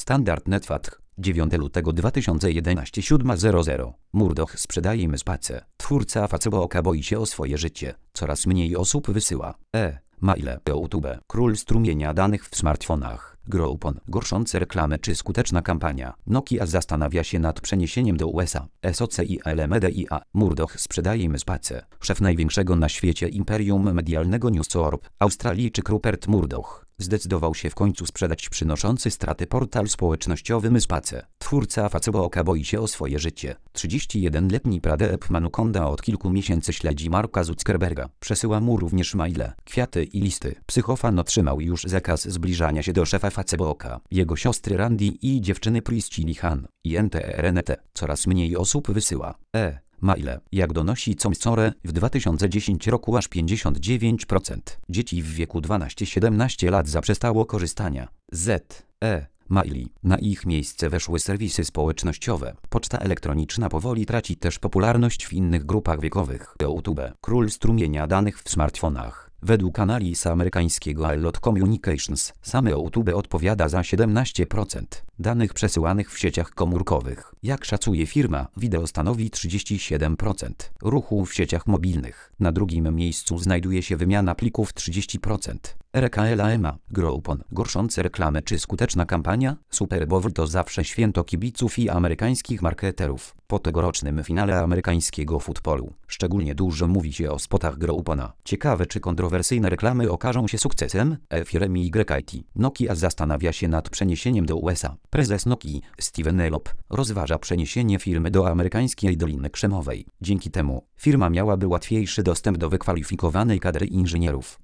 Standard Netfat, 9 lutego 2011 7:00. Murdoch sprzedaje MySpace. Twórca Facebooka boi się o swoje życie. Coraz mniej osób wysyła maile do YouTube. Król strumienia danych w smartfonach. Groupon. Gorszące reklamy czy skuteczna kampania. Nokia zastanawia się nad przeniesieniem do USA. SOC i LMedia. Murdoch sprzedaje MySpace. Szef największego na świecie imperium medialnego News Corp, Australijczyk Rupert Murdoch, zdecydował się w końcu sprzedać przynoszący straty portal społecznościowy MySpace. Twórca Facebooka boi się o swoje życie. 31-letni Pradeep Manukonda od kilku miesięcy śledzi Marka Zuckerberga. Przesyła mu również maile, kwiaty i listy. Psychofan otrzymał już zakaz zbliżania się do szefa Facebooka, jego siostry Randy i dziewczyny Priscilla Han i NTRNT. Coraz mniej osób wysyła maile. Jak donosi ComScore, w 2010 roku aż 59% dzieci w wieku 12-17 lat zaprzestało korzystania z maili. Na ich miejsce weszły serwisy społecznościowe. Poczta elektroniczna powoli traci też popularność w innych grupach wiekowych. YouTube. Król strumienia danych w smartfonach. Według analiz amerykańskiego Allot Communications, same YouTube odpowiada za 17% danych przesyłanych w sieciach komórkowych. Jak szacuje firma, wideo stanowi 37% ruchu w sieciach mobilnych. Na drugim miejscu znajduje się wymiana plików 30%. RKLAMA. Groupon. Gorszące reklamy czy skuteczna kampania? Super Bowl to zawsze święto kibiców i amerykańskich marketerów. Po tegorocznym finale amerykańskiego futbolu szczególnie dużo mówi się o spotach Groupona. Ciekawe, czy kontrowersyjne reklamy okażą się sukcesem? Firmy YT. Nokia zastanawia się nad przeniesieniem do USA. Prezes Nokii, Steven Elop, rozważa przeniesienie firmy do amerykańskiej Doliny Krzemowej. Dzięki temu firma miałaby łatwiejszy dostęp do wykwalifikowanej kadry inżynierów.